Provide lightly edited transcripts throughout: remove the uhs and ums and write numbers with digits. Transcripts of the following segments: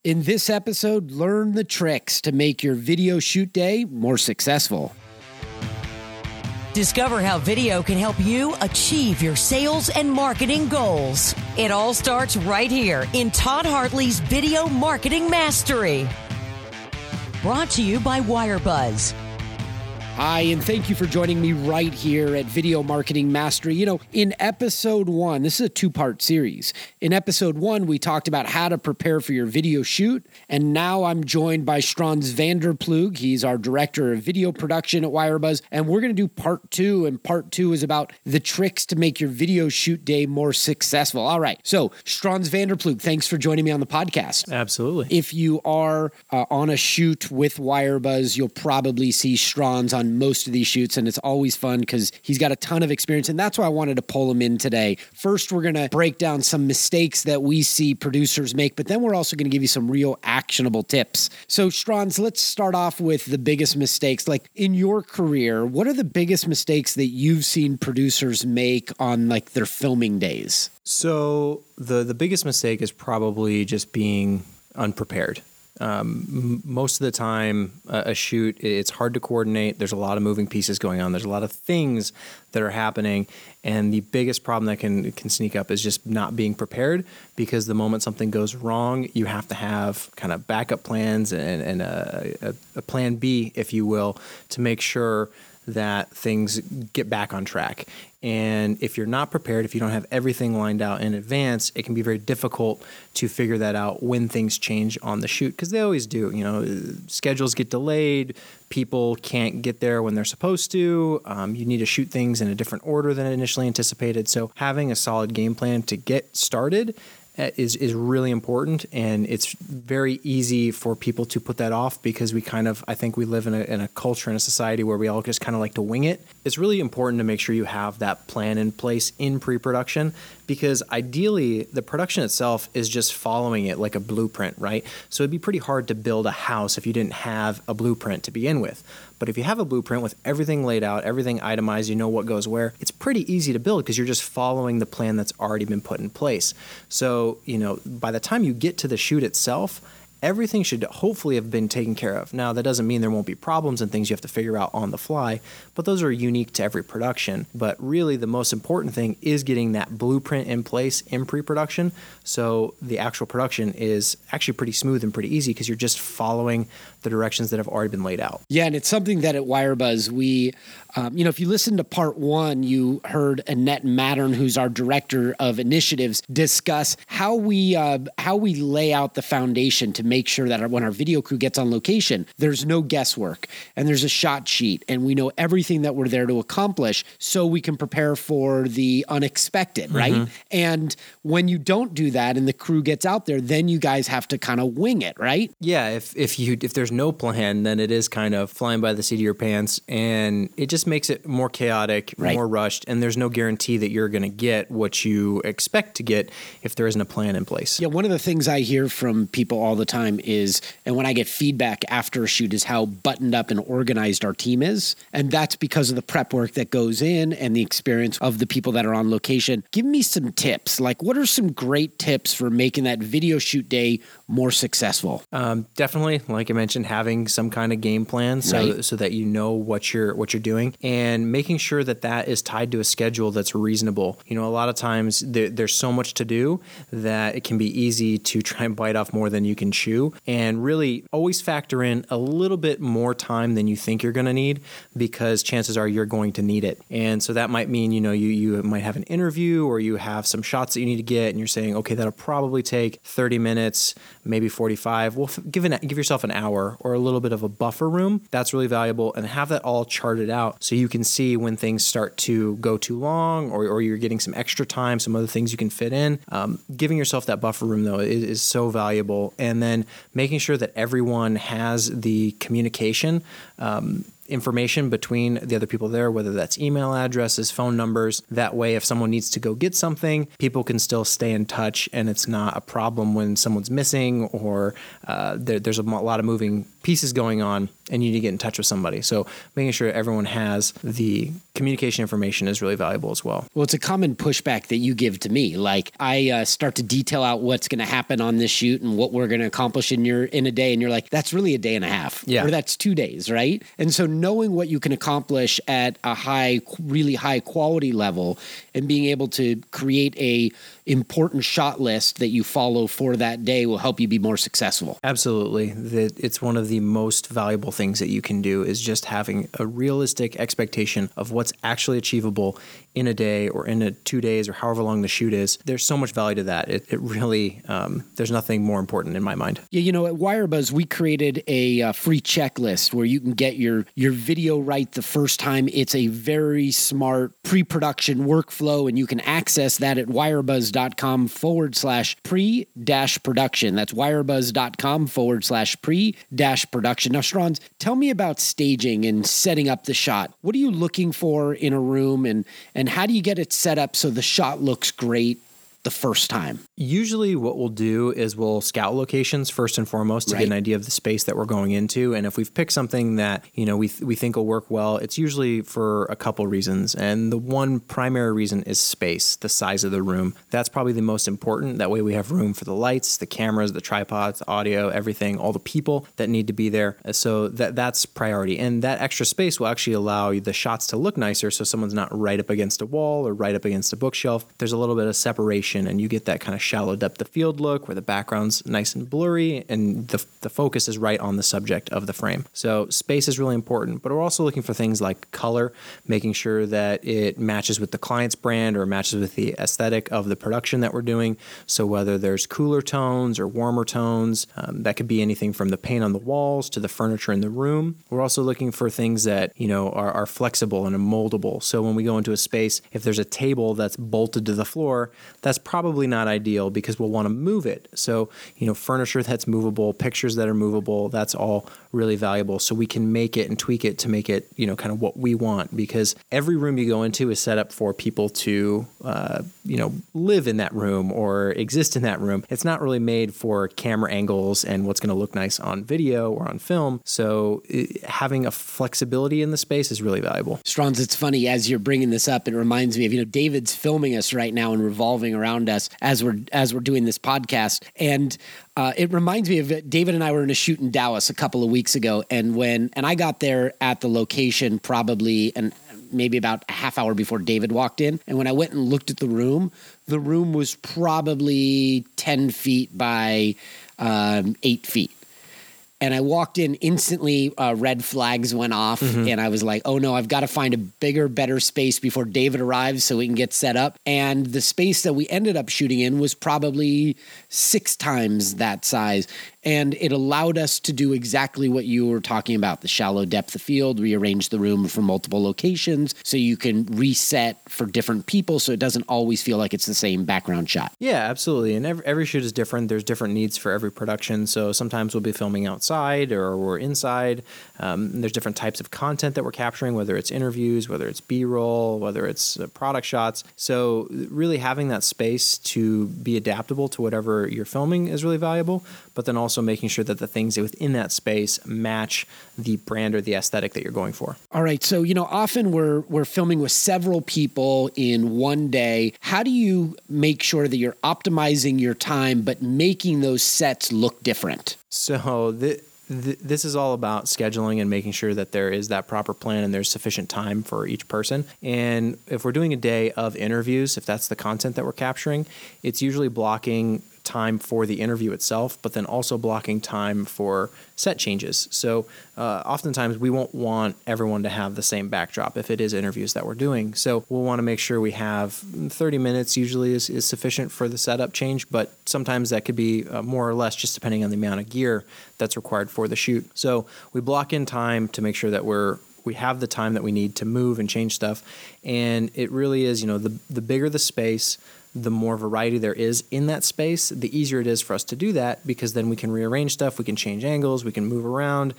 In this episode, learn the tricks to make your video shoot day more successful. Discover how video can help you achieve your sales and marketing goals. It all starts right here in Todd Hartley's Video Marketing Mastery. Brought to you by WireBuzz. Hi, and thank you for joining me right here at Video Marketing Mastery. You know, in episode 1, this is a 2-part series. In episode 1, we talked about how to prepare for your video shoot, and now I'm joined by Strons Vanderploeg. He's our director of video production at WireBuzz, and we're going to do part 2, and part 2 is about the tricks to make your video shoot day more successful. All right, so Strons Vanderploeg, thanks for joining me on the podcast. Absolutely. If you are on a shoot with WireBuzz, you'll probably see Strons on most of these shoots, and it's always fun because he's got a ton of experience, and that's why I wanted to pull him in today. First, we're going to break down some mistakes that we see producers make, but then we're also going to give you some real actionable tips. So, Strons, let's start off with the biggest mistakes. Like, in your career, what are the biggest mistakes that you've seen producers make on, like, their filming days? So, the biggest mistake is probably just being unprepared. Most of the time, a shoot, it's hard to coordinate. There's a lot of moving pieces going on. There's a lot of things that are happening. And the biggest problem that can sneak up is just not being prepared, because the moment something goes wrong, you have to have kind of backup plans and a plan B, if you will, to make sure that things get back on track. And if you're not prepared, if you don't have everything lined out in advance, it can be very difficult to figure that out when things change on the shoot, because they always do. You know, schedules get delayed, people can't get there when they're supposed to. You need to shoot things in a different order than initially anticipated. So having a solid game plan to get started is really important, and it's very easy for people to put that off because I think we live in a culture and a society where we all just kind of like to wing it. It's really important to make sure you have that plan in place in pre-production, because ideally the production itself is just following it like a blueprint, right? So it'd be pretty hard to build a house if you didn't have a blueprint to begin with. But if you have a blueprint with everything laid out, everything itemized, you know what goes where, it's pretty easy to build because you're just following the plan that's already been put in place. So, you know, by the time you get to the shoot itself, everything should hopefully have been taken care of. Now, that doesn't mean there won't be problems and things you have to figure out on the fly, but those are unique to every production. But really, the most important thing is getting that blueprint in place in pre-production, so the actual production is actually pretty smooth and pretty easy because you're just following the directions that have already been laid out. Yeah, and it's something that at WireBuzz, we, if you listen to part 1, you heard Annette Mattern, who's our director of initiatives, discuss how we lay out the foundation to make sure that when our video crew gets on location, there's no guesswork and there's a shot sheet and we know everything that we're there to accomplish so we can prepare for the unexpected, right? Mm-hmm. And when you don't do that and the crew gets out there, then you guys have to kind of wing it, right? Yeah, if there's no plan, then it is kind of flying by the seat of your pants, and it just makes it more chaotic, right, more rushed, and there's no guarantee that you're going to get what you expect to get if there isn't a plan in place. Yeah, one of the things I hear from people all the time is, and when I get feedback after a shoot, is how buttoned up and organized our team is. And that's because of the prep work that goes in and the experience of the people that are on location. Give me some tips. Like, what are some great tips for making that video shoot day more successful? Definitely, like I mentioned, having some kind of game plan so that you know what you're doing, and making sure that is tied to a schedule that's reasonable. You know, a lot of times there's so much to do that it can be easy to try and bite off more than you can chew, and really always factor in a little bit more time than you think you're going to need, because chances are you're going to need it. And so that might mean, you know, you might have an interview or you have some shots that you need to get, and you're saying, okay, that'll probably take 30 minutes, maybe 45. Well, give yourself an hour or a little bit of a buffer room. That's really valuable, and have that all charted out so you can see when things start to go too long, or you're getting some extra time, some other things you can fit in. Giving yourself that buffer room, though, is so valuable. And then making sure that everyone has the communication information between the other people there, whether that's email addresses, phone numbers. That way, if someone needs to go get something, people can still stay in touch, and it's not a problem when someone's missing or there's a lot of moving pieces going on. and you need to get in touch with somebody. So making sure everyone has the communication information is really valuable as well. Well, it's a common pushback that you give to me. Like I start to detail out what's going to happen on this shoot and what we're going to accomplish in a day. And you're like, that's really a day and a half. Yeah. Or that's 2 days, right? And so knowing what you can accomplish at a really high quality level and being able to create a important shot list that you follow for that day will help you be more successful. Absolutely. It's one of the most valuable things that you can do is just having a realistic expectation of what's actually achievable in a day or in 2 days or however long the shoot is. There's so much value to that. It really, there's nothing more important in my mind. Yeah, at Wirebuzz, we created a free checklist where you can get your video right the first time. It's a very smart pre-production workflow, and you can access that at wirebuzz.com/pre-production. That's wirebuzz.com/pre-production. Now, Strauns, tell me about staging and setting up the shot. What are you looking for in a room, and how do you get it set up so the shot looks great the first time? Usually what we'll do is we'll scout locations first and foremost to get an idea of the space that we're going into. And if we've picked something that, we think will work well, it's usually for a couple reasons. And the one primary reason is space, the size of the room. That's probably the most important. That way we have room for the lights, the cameras, the tripods, the audio, everything, all the people that need to be there. So that's priority. And that extra space will actually allow the shots to look nicer so someone's not right up against a wall or right up against a bookshelf. There's a little bit of separation and you get that kind of shallow depth of field look where the background's nice and blurry and the focus is right on the subject of the frame. So space is really important, but we're also looking for things like color, making sure that it matches with the client's brand or matches with the aesthetic of the production that we're doing. So whether there's cooler tones or warmer tones, that could be anything from the paint on the walls to the furniture in the room. We're also looking for things that, are flexible and moldable. So when we go into a space, if there's a table that's bolted to the floor, that's probably not ideal because we'll want to move it. So, furniture that's movable, pictures that are movable, that's all really valuable. So we can make it and tweak it to make it, kind of what we want, because every room you go into is set up for people to, live in that room or exist in that room. It's not really made for camera angles and what's going to look nice on video or on film. So having a flexibility in the space is really valuable. Strauns, it's funny, as you're bringing this up, it reminds me of, David's filming us right now and revolving around us as we're doing this podcast. And it reminds me of David and I were in a shoot in Dallas a couple of weeks ago. And I got there at the location probably maybe about a half hour before David walked in. And when I went and looked at the room was probably 10 feet by 8 feet. And I walked in instantly, red flags went off, and I was like, oh no, I've got to find a bigger, better space before David arrives so we can get set up. And the space that we ended up shooting in was probably 6 times that size. And it allowed us to do exactly what you were talking about, the shallow depth of field, rearrange the room for multiple locations so you can reset for different people so it doesn't always feel like it's the same background shot. Yeah, absolutely. And every shoot is different. There's different needs for every production. So sometimes we'll be filming outside or we're inside. There's different types of content that we're capturing, whether it's interviews, whether it's B-roll, whether it's product shots. So really having that space to be adaptable to whatever you're filming is really valuable, but then also making sure that the things within that space match the brand or the aesthetic that you're going for. All right. So, often we're filming with several people in one day. How do you make sure that you're optimizing your time, but making those sets look different? So this is all about scheduling and making sure that there is that proper plan and there's sufficient time for each person. And if we're doing a day of interviews, if that's the content that we're capturing, it's usually blocking time for the interview itself, but then also blocking time for set changes. So oftentimes we won't want everyone to have the same backdrop if it is interviews that we're doing. So we'll want to make sure we have 30 minutes usually is sufficient for the setup change, but sometimes that could be more or less just depending on the amount of gear that's required for the shoot. So we block in time to make sure that we have the time that we need to move and change stuff. And it really is, the bigger the space, the more variety there is in that space, the easier it is for us to do that, because then we can rearrange stuff, we can change angles, we can move around.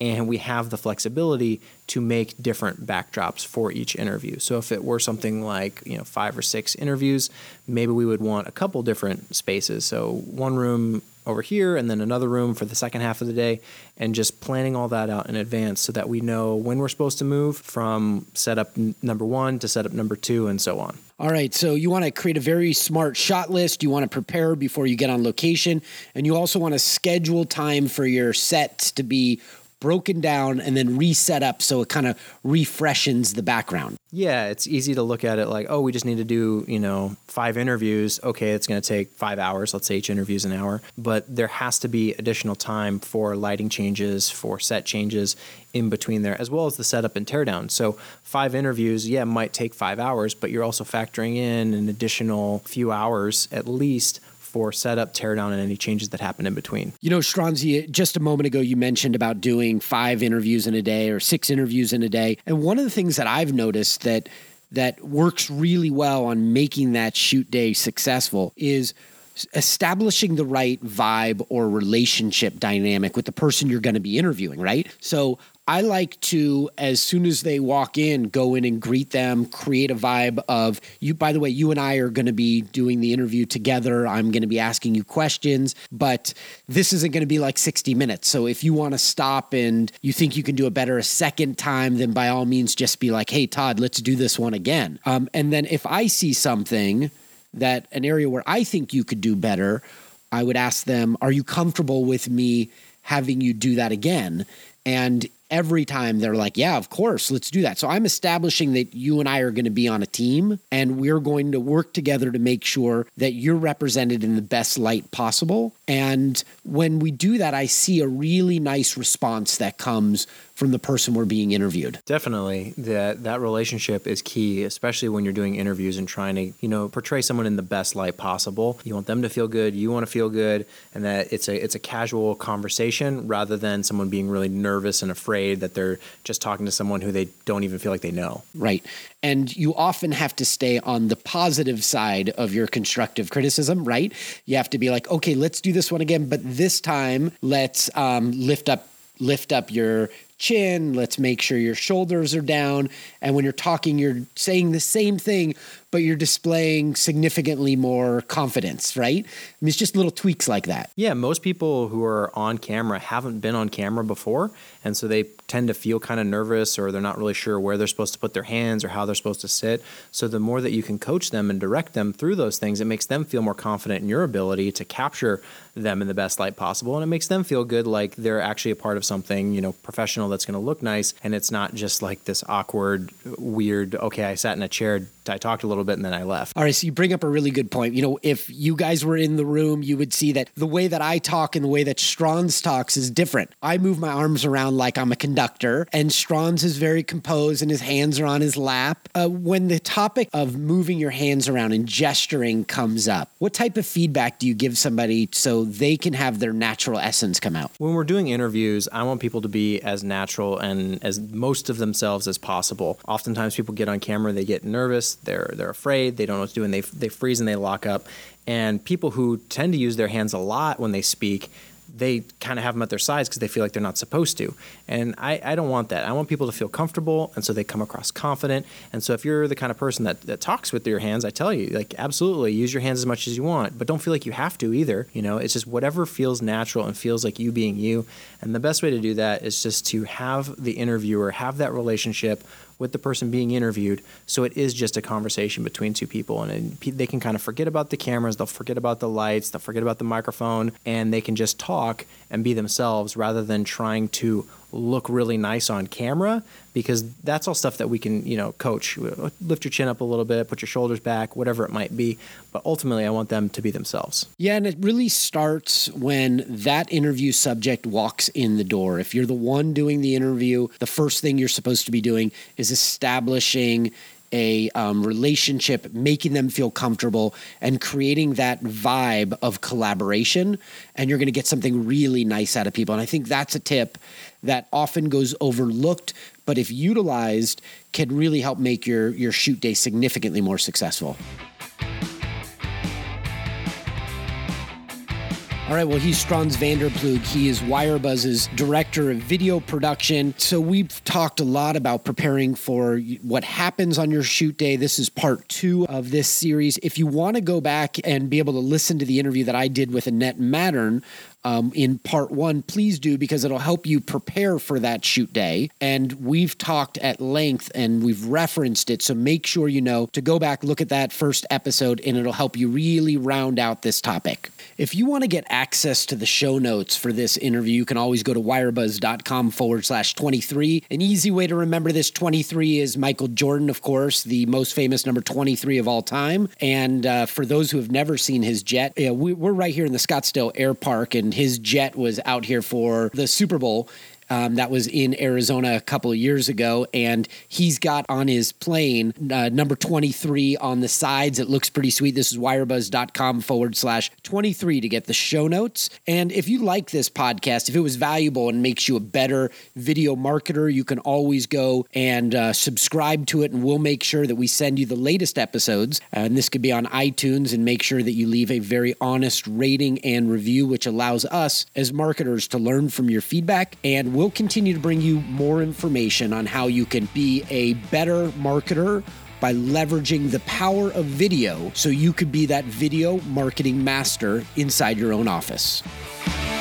and we have the flexibility to make different backdrops for each interview. So if it were something like 5 or 6 interviews, maybe we would want a couple different spaces. So one room over here and then another room for the second half of the day, and just planning all that out in advance so that we know when we're supposed to move from setup number 1 to setup number 2 and so on. All right, so you want to create a very smart shot list. You want to prepare before you get on location, and you also want to schedule time for your sets to be broken down and then reset up so it kind of refreshes the background. Yeah, it's easy to look at it like, oh, we just need to do, 5 interviews. Okay, it's going to take 5 hours. Let's say each interview is an hour. But there has to be additional time for lighting changes, for set changes in between there, as well as the setup and teardown. So 5 interviews, might take 5 hours, but you're also factoring in an additional few hours at least for setup, teardown, and any changes that happen in between. Stransy, just a moment ago, you mentioned about doing 5 interviews in a day or 6 interviews in a day. And one of the things that I've noticed that works really well on making that shoot day successful is establishing the right vibe or relationship dynamic with the person you're going to be interviewing, right? So I like to, as soon as they walk in, go in and greet them, create a vibe of, you. By the way, you and I are going to be doing the interview together. I'm going to be asking you questions, but this isn't going to be like 60 minutes. So if you want to stop and you think you can do it better a second time, then by all means, just be like, hey, Todd, let's do this one again. And then if I see something that an area where I think you could do better, I would ask them, are you comfortable with me having you do that again? And every time they're like, yeah, of course, let's do that. So I'm establishing that you and I are going to be on a team and we're going to work together to make sure that you're represented in the best light possible. And when we do that, I see a really nice response that comes from the person we're being interviewed. Definitely. That relationship is key, especially when you're doing interviews and trying to, portray someone in the best light possible. You want them to feel good, you want to feel good, and that it's a casual conversation rather than someone being really nervous and afraid that they're just talking to someone who they don't even feel like they know. Right. And you often have to stay on the positive side of your constructive criticism, right? You have to be like, okay, let's do this one again, but this time let's lift up your chin. Let's make sure your shoulders are down. And when you're talking, you're saying the same thing, but you're displaying significantly more confidence, right? I mean, it's just little tweaks like that. Yeah, most people who are on camera haven't been on camera before, and so they tend to feel kind of nervous, or they're not really sure where they're supposed to put their hands or how they're supposed to sit. So the more that you can coach them and direct them through those things, it makes them feel more confident in your ability to capture them in the best light possible, and it makes them feel good like they're actually a part of something, professional that's going to look nice, and it's not just like this awkward, weird, okay, I sat in a chair, I talked a little bit, and then I left. All right, so you bring up a really good point. If you guys were in the room, you would see that the way that I talk and the way that Strons talks is different. I move my arms around like I'm a conductor, and Strons is very composed and his hands are on his lap. When the topic of moving your hands around and gesturing comes up, what type of feedback do you give somebody so they can have their natural essence come out? When we're doing interviews, I want people to be as natural and as most of themselves as possible. Oftentimes people get on camera, they get nervous, they're afraid, they don't know what to do, and they freeze and they lock up. And people who tend to use their hands a lot when they speak, they kind of have them at their sides because they feel like they're not supposed to. And I don't want that. I want people to feel comfortable, and so they come across confident. And so if you're the kind of person that talks with your hands, I tell you, like, absolutely, use your hands as much as you want, but don't feel like you have to either. It's just whatever feels natural and feels like you being you. And the best way to do that is just to have the interviewer have that relationship with the person being interviewed, so it is just a conversation between two people, and they can kind of forget about the cameras, they'll forget about the lights, they'll forget about the microphone, and they can just talk and be themselves rather than trying to look really nice on camera, because that's all stuff that we can, coach. Lift your chin up a little bit, put your shoulders back, whatever it might be. But ultimately, I want them to be themselves. Yeah, and it really starts when that interview subject walks in the door. If you're the one doing the interview, the first thing you're supposed to be doing is establishing a relationship, making them feel comfortable, and creating that vibe of collaboration. And you're going to get something really nice out of people. And I think that's a tip that often goes overlooked, but if utilized, can really help make your shoot day significantly more successful. All All right, well, he's Strans Vanderploeg. He is Wirebuzz's director of video production. So we've talked a lot about preparing for what happens on your shoot day. This is part 2 of this series. If you want to go back and be able to listen to the interview that I did with Annette Mattern, in part 1, please do, because it'll help you prepare for that shoot day. And we've talked at length and we've referenced it. So make sure you know to go back, look at that first episode, and it'll help you really round out this topic. If you want to get access to the show notes for this interview, you can always go to wirebuzz.com/23. An easy way to remember this 23 is Michael Jordan, of course, the most famous number 23 of all time. And for those who have never seen his jet, we're right here in the Scottsdale Air Park, and his jet was out here for the Super Bowl. That was in Arizona a couple of years ago, and he's got on his plane number 23 on the sides. It looks pretty sweet. This is wirebuzz.com/23 to get the show notes. And if you like this podcast, if it was valuable and makes you a better video marketer, you can always go and subscribe to it, and we'll make sure that we send you the latest episodes. And this could be on iTunes, and make sure that you leave a very honest rating and review, which allows us as marketers to learn from your feedback. And we'll continue to bring you more information on how you can be a better marketer by leveraging the power of video so you could be that video marketing master inside your own office.